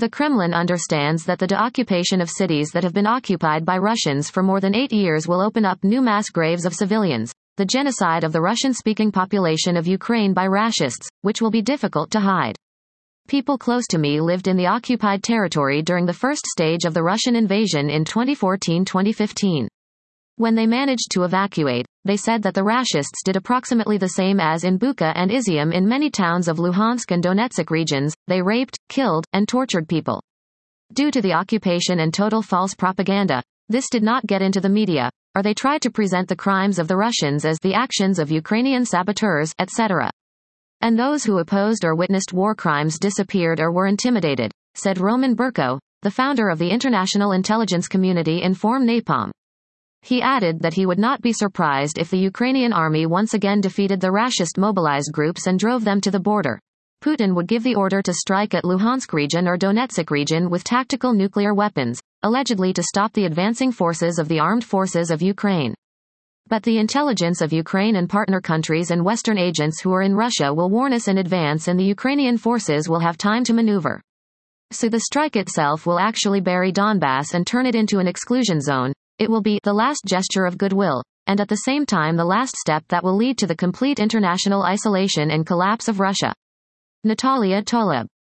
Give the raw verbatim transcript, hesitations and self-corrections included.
The Kremlin understands that the deoccupation of cities that have been occupied by Russians for more than eight years will open up new mass graves of civilians, the genocide of the Russian-speaking population of Ukraine by fascists, which will be difficult to hide. People close to me lived in the occupied territory during the first stage of the Russian invasion in twenty fourteen to twenty fifteen. When they managed to evacuate, they said that the fascists did approximately the same as in Bucha and Izium in many towns of Luhansk and Donetsk regions. They raped, killed, and tortured people. Due to the occupation and total false propaganda, this did not get into the media, or they tried to present the crimes of the Russians as the actions of Ukrainian saboteurs, et cetera. And those who opposed or witnessed war crimes disappeared or were intimidated, said Roman Burko, the founder of the international intelligence community Inform Napalm. He added that he would not be surprised if the Ukrainian army once again defeated the fascist mobilized groups and drove them to the border. Putin would give the order to strike at Luhansk region or Donetsk region with tactical nuclear weapons, allegedly to stop the advancing forces of the armed forces of Ukraine. But the intelligence of Ukraine and partner countries and Western agents who are in Russia will warn us in advance, and the Ukrainian forces will have time to maneuver. So the strike itself will actually bury Donbass and turn it into an exclusion zone. It will be the last gesture of goodwill, and at the same time the last step that will lead to the complete international isolation and collapse of Russia. Natalia Toleb.